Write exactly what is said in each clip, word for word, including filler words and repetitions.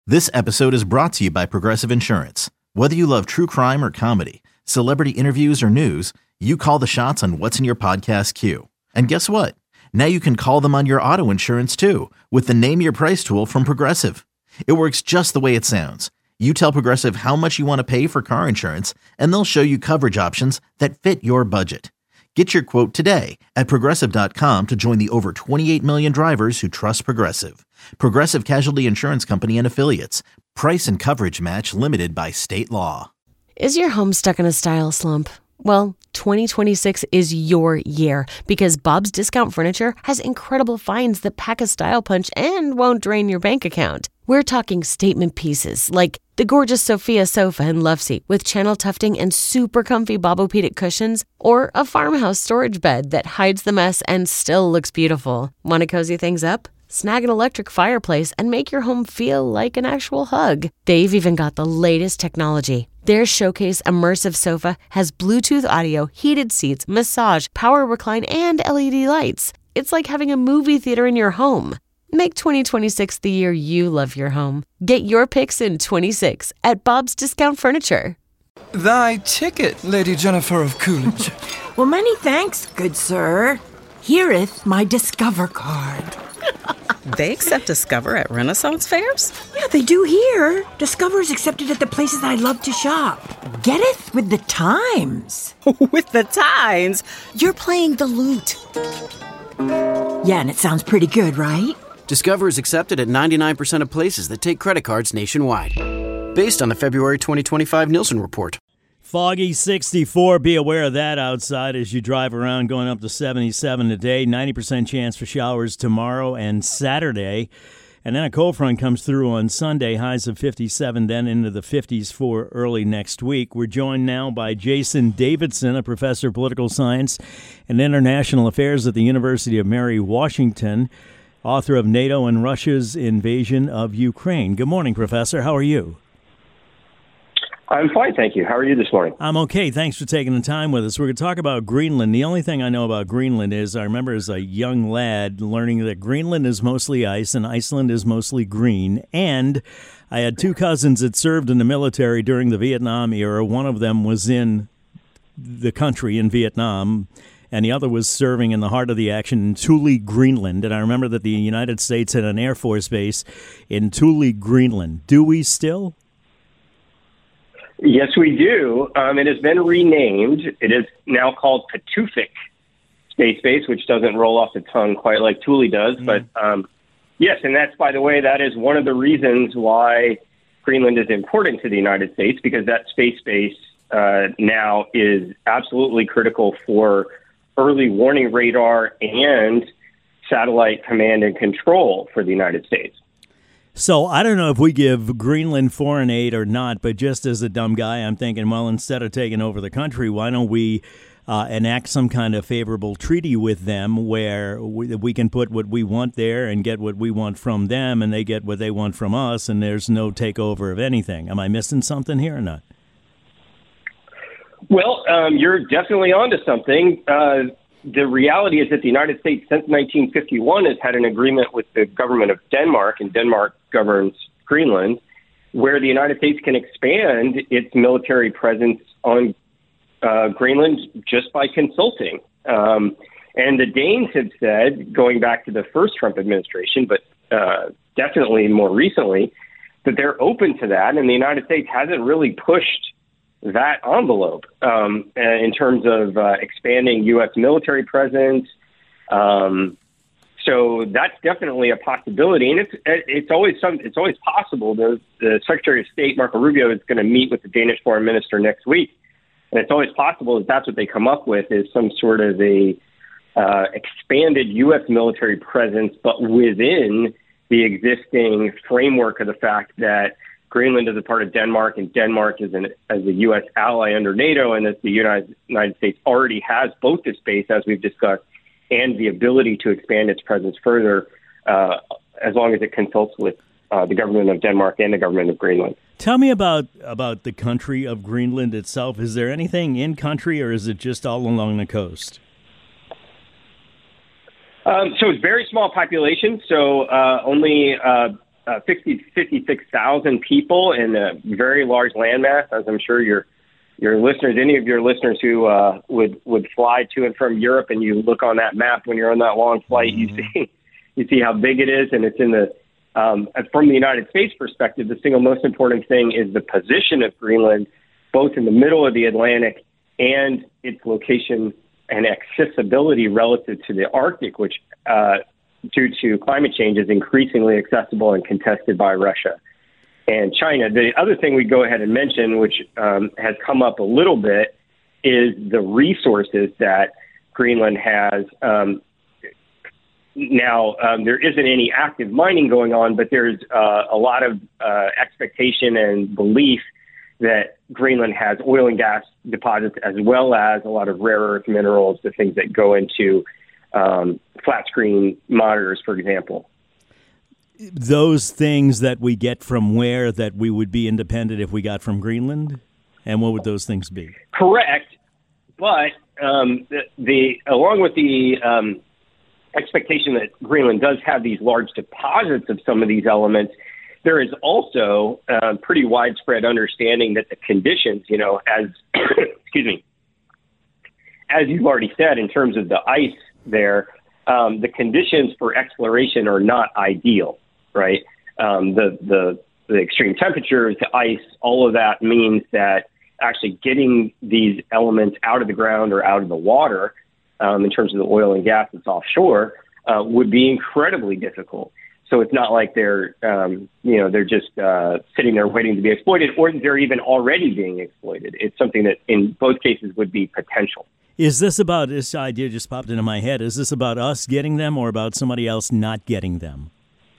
This episode is brought to you by Progressive Insurance. Whether you love true crime or comedy, celebrity interviews or news, you call the shots on what's in your podcast queue. And guess what? Now you can call them on your auto insurance too with the Name Your Price tool from Progressive. It works just the way it sounds. You tell Progressive how much you want to pay for car insurance, and they'll show you coverage options that fit your budget. Get your quote today at Progressive dot com to join the over twenty-eight million drivers who trust Progressive. Progressive Casualty Insurance Company and Affiliates. Price and coverage match limited by state law. Is your home stuck in a style slump? Well, twenty twenty-six is your year because Bob's Discount Furniture has incredible finds that pack a style punch and won't drain your bank account. We're talking statement pieces like the gorgeous Sophia sofa and love seat with channel tufting and super comfy Bobopedic cushions, or a farmhouse storage bed that hides the mess and still looks beautiful. Want to cozy things up? Snag an electric fireplace and make your home feel like an actual hug. They've even got the latest technology. Their Showcase Immersive Sofa has Bluetooth audio, heated seats, massage, power recline, and L E D lights. It's like having a movie theater in your home. Make twenty twenty-six the year you love your home. Get your picks in twenty-six at Bob's Discount Furniture. Thy ticket, Lady Jennifer of Coolidge. Well, many thanks, good sir. Hereeth my Discover card. They accept Discover at Renaissance fairs? Yeah, they do here. Discover is accepted at the places I love to shop. Getteth with the times. With the times? You're playing the lute. Yeah, and it sounds pretty good, right? Discover is accepted at ninety-nine percent of places that take credit cards nationwide. Based on the February twenty twenty-five Nielsen report. Foggy sixty-four. Be aware of that outside as you drive around, going up to seventy-seven today. ninety percent chance for showers tomorrow and Saturday. And then a cold front comes through on Sunday. Highs of fifty-seven, then into the fifties for early next week. We're joined now by Jason Davidson, a professor of political science and international affairs at the University of Mary Washington, author of NATO and Russia's Invasion of Ukraine. Good morning, Professor. How are you? I'm fine, thank you. How are you this morning? I'm okay. Thanks for taking the time with us. We're going to talk about Greenland. The only thing I know about Greenland is I remember as a young lad learning that Greenland is mostly ice and Iceland is mostly green. And I had two cousins that served in the military during the Vietnam era. One of them was in the country in Vietnam, and the other was serving in the heart of the action in Thule, Greenland. And I remember that the United States had an Air Force base in Thule, Greenland. Do we still? Yes, we do. Um, it has been renamed. It is now called Patuxent Space Base, which doesn't roll off the tongue quite like Thule does. Mm. But um, yes, and that's, by the way, that is one of the reasons why Greenland is important to the United States, because that space base uh, now is absolutely critical for early warning radar and satellite command and control for the United States. So I don't know if we give Greenland foreign aid or not, but just as a dumb guy, I'm thinking, well, instead of taking over the country, why don't we uh, enact some kind of favorable treaty with them where we, we can put what we want there and get what we want from them, and they get what they want from us, and there's no takeover of anything. Am I missing something here or not? Well, um, you're definitely onto something. Uh, The reality is that the United States, since nineteen fifty-one, has had an agreement with the government of Denmark, and Denmark governs Greenland, where the United States can expand its military presence on uh, Greenland just by consulting. Um, and the Danes have said, going back to the first Trump administration, but uh, definitely more recently, that they're open to that, and the United States hasn't really pushed that envelope um, in terms of uh, expanding U S military presence. Um, so that's definitely a possibility, and it's it's always some it's always possible. The, the Secretary of State Marco Rubio is going to meet with the Danish Foreign Minister next week, and it's always possible that that's what they come up with is some sort of a uh, expanded U S military presence, but within the existing framework of the fact that Greenland is a part of Denmark, and Denmark is an, as a U S ally under NATO, and that the United, United States already has both this base, as we've discussed, and the ability to expand its presence further uh, as long as it consults with uh, the government of Denmark and the government of Greenland. Tell me about, about the country of Greenland itself. Is there anything in country, or is it just all along the coast? Um, so it's very small population, so uh, only uh, uh, fifty, fifty-six thousand people in a very large landmass, as I'm sure your your listeners, any of your listeners who uh, would would fly to and from Europe, and you look on that map when you're on that long flight, mm-hmm. you see you see how big it is, and it's in the um, from the United States perspective, the single most important thing is the position of Greenland, both in the middle of the Atlantic and its location and accessibility relative to the Arctic, which uh, due to climate change is increasingly accessible and contested by Russia and China. The other thing we go ahead and mention, which um, has come up a little bit, is the resources that Greenland has. Um, now, um, there isn't any active mining going on, but there's uh, a lot of uh, expectation and belief that Greenland has oil and gas deposits, as well as a lot of rare earth minerals, the things that go into um, flat screen monitors, for example. Those things that we get from where that we would be independent if we got from Greenland? And what would those things be? Correct. But um, the, the along with the um, expectation that Greenland does have these large deposits of some of these elements, there is also uh, pretty widespread understanding that the conditions, you know, as excuse me, as you've already said, in terms of the ice there, um, the conditions for exploration are not ideal, right? Um, the the the extreme temperatures, the ice, all of that means that actually getting these elements out of the ground or out of the water, um, in terms of the oil and gas that's offshore, uh, would be incredibly difficult. So it's not like they're, um, you know, they're just uh, sitting there waiting to be exploited, or they're even already being exploited. It's something that in both cases would be potential. Is this about, this idea just popped into my head, is this about us getting them or about somebody else not getting them?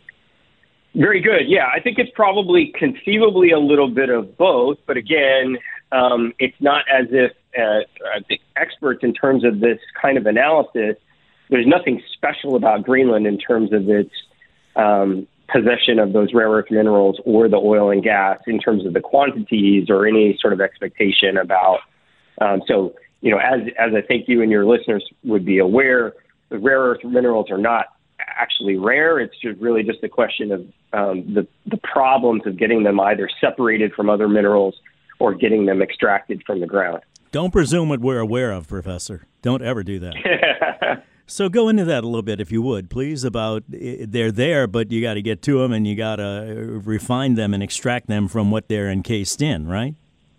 Very good. Yeah, I think it's probably conceivably a little bit of both. But again, um, it's not as if uh, the experts in terms of this kind of analysis, there's nothing special about Greenland in terms of its um, possession of those rare earth minerals or the oil and gas in terms of the quantities or any sort of expectation about. Um, so, you know, as as I think you and your listeners would be aware, the rare earth minerals are not actually rare. It's just really just a question of um, the, the problems of getting them either separated from other minerals or getting them extracted from the ground. Don't presume what we're aware of, Professor. Don't ever do that. So go into that a little bit, if you would, please, about they're there, but you got to get to them and you got to refine them and extract them from what they're encased in, right?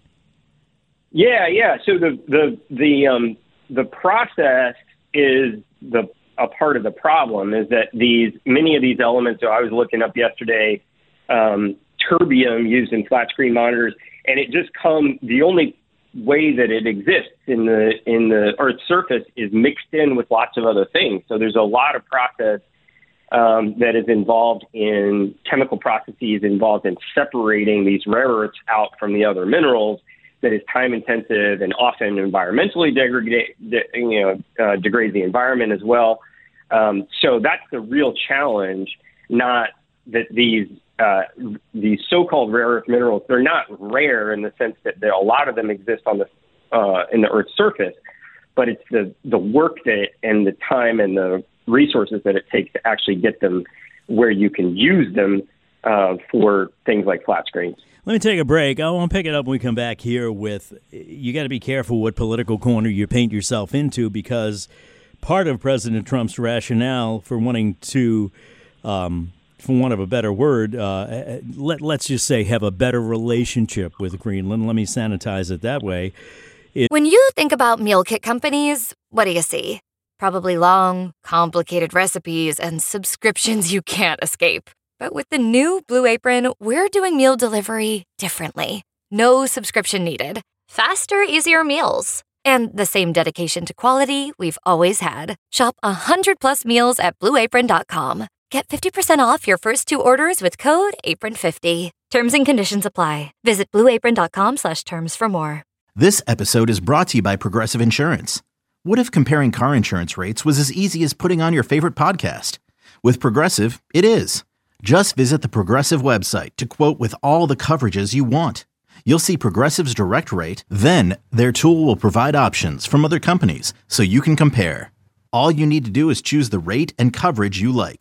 Yeah, yeah. So the the the um, the process is the a part of the problem is that these many of these elements. So I was looking up yesterday, um, terbium used in flat screen monitors, and it just come the only way that it exists in the in the Earth's surface is mixed in with lots of other things. So there's a lot of process um, that is involved in chemical processes involved in separating these rare earths out from the other minerals. That is time intensive and often environmentally degrade, you know, uh, degrades the environment as well. Um, so that's the real challenge. Not that these uh, these so-called rare earth minerals, they're not rare in the sense that there, a lot of them exist on the uh, in the Earth's surface, but it's the the work that and the time and the resources that it takes to actually get them where you can use them uh, for things like flat screens. Let me take a break. I want to pick it up when we come back here with, you got to be careful what political corner you paint yourself into, because part of President Trump's rationale for wanting to, um, for want of a better word, uh, let, let's just say have a better relationship with Greenland. Let me sanitize it that way. It- when you think about meal kit companies, what do you see? Probably long, complicated recipes and subscriptions you can't escape. But with the new Blue Apron, we're doing meal delivery differently. No subscription needed. Faster, easier meals. And the same dedication to quality we've always had. Shop one hundred plus meals at blue apron dot com. Get fifty percent off your first two orders with code apron fifty. Terms and conditions apply. Visit blue apron dot com slash terms for more. This episode is brought to you by Progressive Insurance. What if comparing car insurance rates was as easy as putting on your favorite podcast? With Progressive, it is. Just visit the Progressive website to quote with all the coverages you want. You'll see Progressive's direct rate, then their tool will provide options from other companies so you can compare. All you need to do is choose the rate and coverage you like.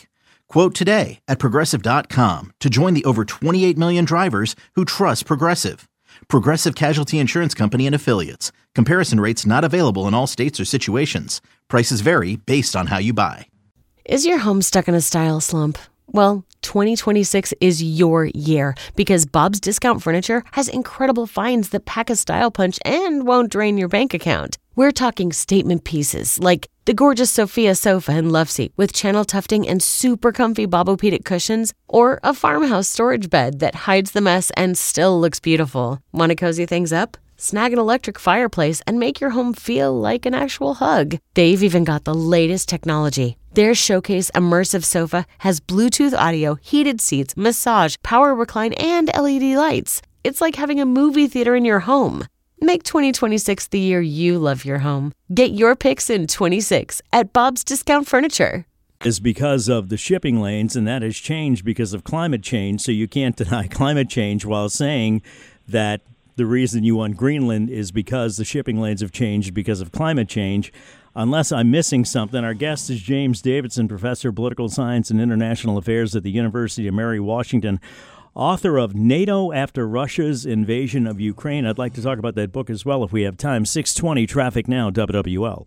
Quote today at Progressive dot com to join the over twenty-eight million drivers who trust Progressive. Progressive Casualty Insurance Company and Affiliates. Comparison rates not available in all states or situations. Prices vary based on how you buy. Is your home stuck in a style slump? Well, twenty twenty-six is your year because Bob's Discount Furniture has incredible finds that pack a style punch and won't drain your bank account. We're talking statement pieces like the gorgeous Sophia sofa and love seat with channel tufting and super comfy Bobopedic cushions, or a farmhouse storage bed that hides the mess and still looks beautiful. Want to cozy things up? Snag an electric fireplace and make your home feel like an actual hug. They've even got the latest technology. Their Showcase Immersive Sofa has Bluetooth audio, heated seats, massage, power recline, and L E D lights. It's like having a movie theater in your home. Make twenty twenty-six the year you love your home. Get your picks in twenty-six at Bob's Discount Furniture. Is because of the shipping lanes, and that has changed because of climate change. So you can't deny climate change while saying that the reason you want Greenland is because the shipping lanes have changed because of climate change. Unless I'm missing something, our guest is James Davidson, professor of political science and international affairs at the University of Mary Washington, author of NATO After Russia's Invasion of Ukraine. I'd like to talk about that book as well if we have time. six twenty Traffic Now, W W L.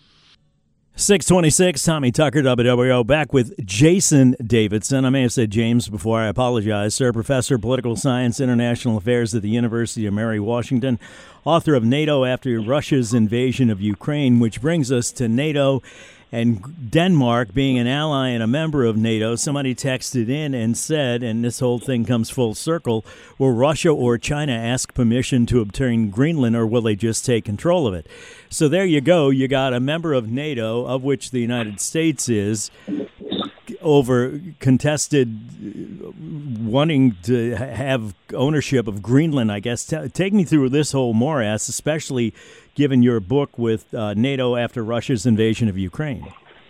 six twenty-six, Tommy Tucker, W W O, back with Jason Davidson. I may have said James before. I apologize, sir. Professor of Political Science, International Affairs at the University of Mary Washington, author of NATO After Russia's Invasion of Ukraine, which brings us to NATO and Denmark being an ally and a member of NATO. Somebody texted in and said, and this whole thing comes full circle, will Russia or China ask permission to obtain Greenland, or will they just take control of it? So there you go. You got a member of NATO, of which the United States is, over contested wanting to have ownership of Greenland, I guess. T- take me through this whole morass, especially given your book with uh, NATO After Russia's Invasion of Ukraine.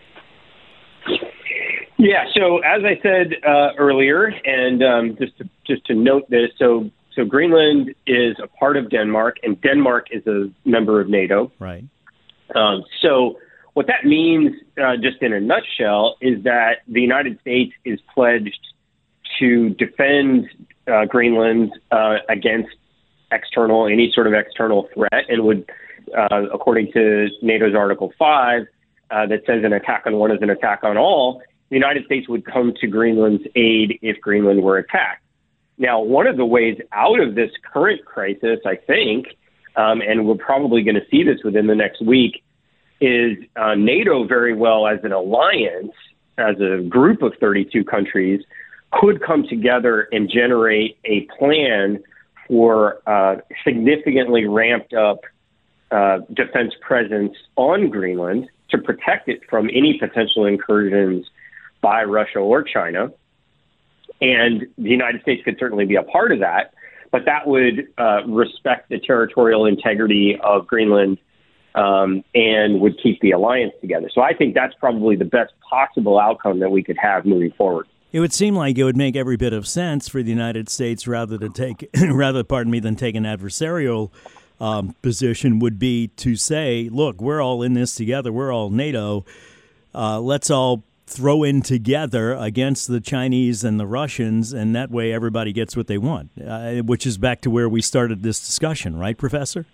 Yeah, so as I said uh, earlier, and um, just to, just to note this, so so Greenland is a part of Denmark, and Denmark is a member of NATO. Right. Um, so what that means, uh, just in a nutshell, is that the United States is pledged to defend uh, Greenland uh, against external, any sort of external threat, and would, uh, according to NATO's Article five, uh, that says an attack on one is an attack on all, the United States would come to Greenland's aid if Greenland were attacked. Now, one of the ways out of this current crisis, I think, um, and we're probably going to see this within the next week, is uh, NATO very well as an alliance, as a group of thirty-two countries, could come together and generate a plan for uh, significantly ramped up uh, defense presence on Greenland to protect it from any potential incursions by Russia or China. And the United States could certainly be a part of that, but that would uh, respect the territorial integrity of Greenland um, and would keep the alliance together. So I think that's probably the best possible outcome that we could have moving forward. It would seem like it would make every bit of sense for the United States, rather than take, rather, pardon me, than take an adversarial um, position, would be to say, look, we're all in this together. We're all NATO. Uh, let's all throw in together against the Chinese and the Russians, and that way everybody gets what they want, uh, which is back to where we started this discussion, right, Professor?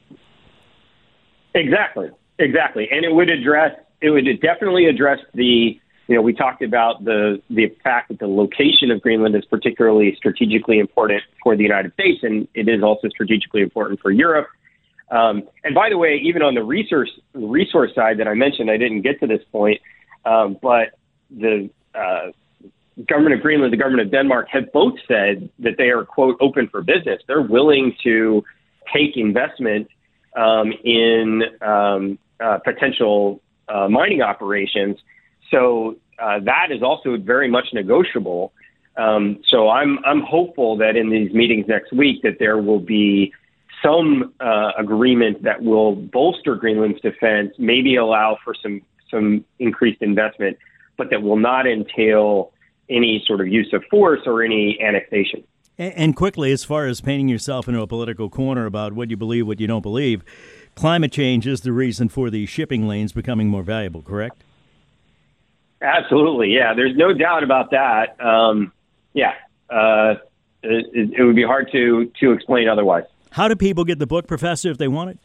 Exactly, exactly. And it would address, it would definitely address the, you know, we talked about the, the fact that the location of Greenland is particularly strategically important for the United States, and it is also strategically important for Europe. Um, and by the way, even on the resource resource side that I mentioned, I didn't get to this point, um, but the uh, government of Greenland, the government of Denmark have both said that they are, quote, open for business. They're willing to take investment um, in um, uh, potential uh, mining operations. So uh, that is also very much negotiable. Um, so I'm I'm hopeful that in these meetings next week that there will be some uh, agreement that will bolster Greenland's defense, maybe allow for some some increased investment, but that will not entail any sort of use of force or any annexation. And quickly, as far as painting yourself into a political corner about what you believe, what you don't believe, climate change is the reason for the shipping lanes becoming more valuable, correct? Absolutely. Yeah, there's no doubt about that. Um, yeah, uh, it, it would be hard to, to explain otherwise. How do people get the book, Professor, if they want it?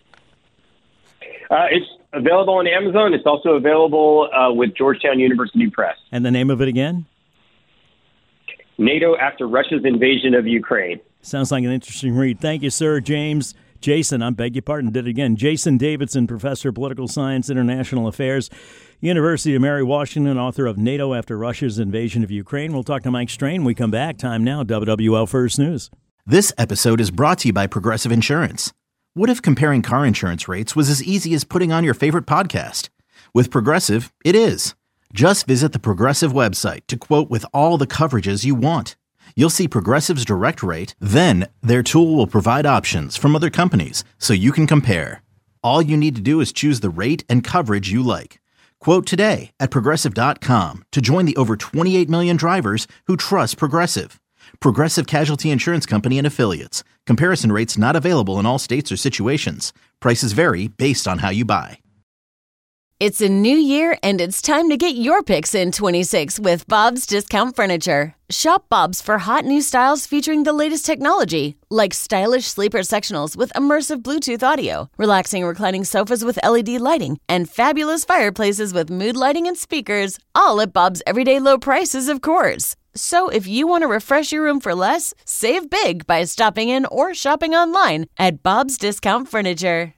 Uh, it's available on Amazon. It's also available uh, with Georgetown University Press. And the name of it again? NATO After Russia's Invasion of Ukraine. Sounds like an interesting read. Thank you, sir. James, Jason, I beg your pardon, did it again. Jason Davidson, Professor of Political Science, International Affairs, University of Mary Washington, author of NATO After Russia's Invasion of Ukraine. We'll talk to Mike Strain when we come back. Time now, W W L First News. This episode is brought to you by Progressive Insurance. What if comparing car insurance rates was as easy as putting on your favorite podcast? With Progressive, it is. Just visit the Progressive website to quote with all the coverages you want. You'll see Progressive's direct rate, then their tool will provide options from other companies so you can compare. All you need to do is choose the rate and coverage you like. Quote today at Progressive dot com to join the over twenty-eight million drivers who trust Progressive. Progressive Casualty Insurance Company and Affiliates. Comparison rates not available in all states or situations. Prices vary based on how you buy. It's a new year, and it's time to get your picks in twenty-six with Bob's Discount Furniture. Shop Bob's for hot new styles featuring the latest technology, like stylish sleeper sectionals with immersive Bluetooth audio, relaxing reclining sofas with L E D lighting, and fabulous fireplaces with mood lighting and speakers, all at Bob's everyday low prices, of course. So if you want to refresh your room for less, save big by stopping in or shopping online at Bob's Discount Furniture.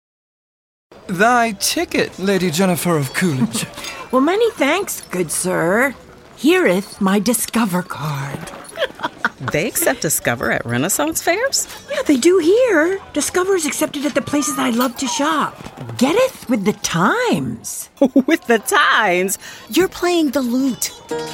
Thy ticket, Lady Jennifer of Coolidge. Well, many thanks, good sir. Hereeth my Discover card. They accept Discover at Renaissance fairs? Yeah, they do here. Discover is accepted at the places I love to shop. Getteth with the times. With the times? You're playing the lute.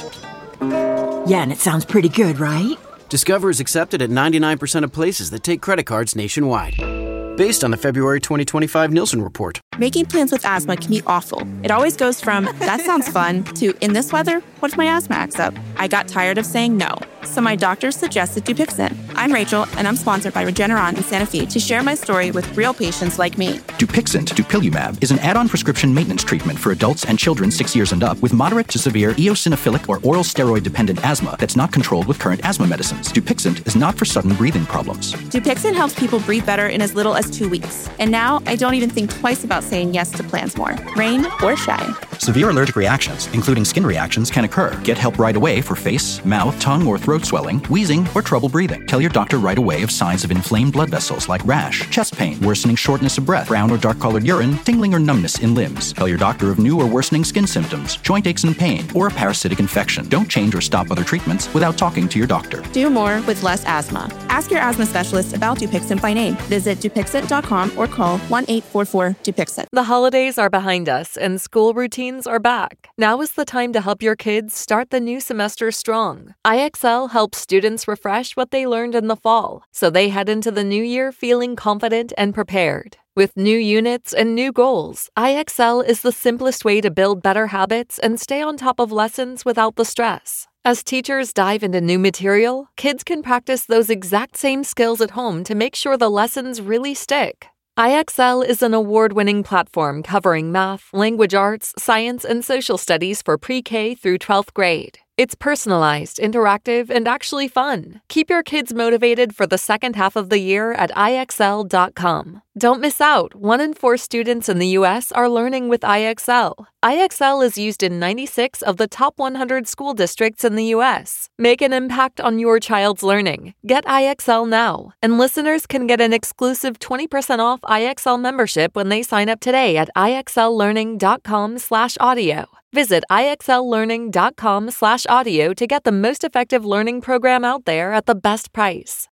Yeah, and it sounds pretty good, right? Discover is accepted at ninety-nine percent of places that take credit cards nationwide. Based on the February twenty twenty-five Nielsen report. Making plans with asthma can be awful. It always goes from, that sounds fun, to, in this weather, what if my asthma acts up? I got tired of saying no, so my doctor suggested Dupixent. I'm Rachel, and I'm sponsored by Regeneron in Santa Fe to share my story with real patients like me. Dupixent, dupilumab, is an add-on prescription maintenance treatment for adults and children six years and up with moderate to severe eosinophilic or oral steroid-dependent asthma that's not controlled with current asthma medicines. Dupixent is not for sudden breathing problems. Dupixent helps people breathe better in as little as two weeks. And now, I don't even think twice about saying yes to plans more, rain or shine. Severe allergic reactions, including skin reactions, can occur. Get help right away for face, mouth, tongue, or throat swelling, wheezing, or trouble breathing. Tell your doctor right away of signs of inflamed blood vessels like rash, chest pain, worsening shortness of breath, brown or dark-colored urine, tingling or numbness in limbs. Tell your doctor of new or worsening skin symptoms, joint aches and pain, or a parasitic infection. Don't change or stop other treatments without talking to your doctor. Do more with less asthma. Ask your asthma specialist about Dupixent by name. Visit Dupixent dot com or call one eight four four Dupixent. The holidays are behind us and school routines are back. Now is the time to help your kids start the new semester strong. I X L helps students refresh what they learned in the fall, so they head into the new year feeling confident and prepared. With new units and new goals, I X L is the simplest way to build better habits and stay on top of lessons without the stress. As teachers dive into new material, kids can practice those exact same skills at home to make sure the lessons really stick. I X L is an award-winning platform covering math, language arts, science, and social studies for pre-K through twelfth grade. It's personalized, interactive, and actually fun. Keep your kids motivated for the second half of the year at I X L dot com. Don't miss out. One in four students in the U S are learning with I X L. I X L is used in ninety-six of the top one hundred school districts in the U S. Make an impact on your child's learning. Get I X L now. And listeners can get an exclusive twenty percent off I X L membership when they sign up today at I X L learning dot com slash audio. Visit I X L learning dot com slash audio to get the most effective learning program out there at the best price.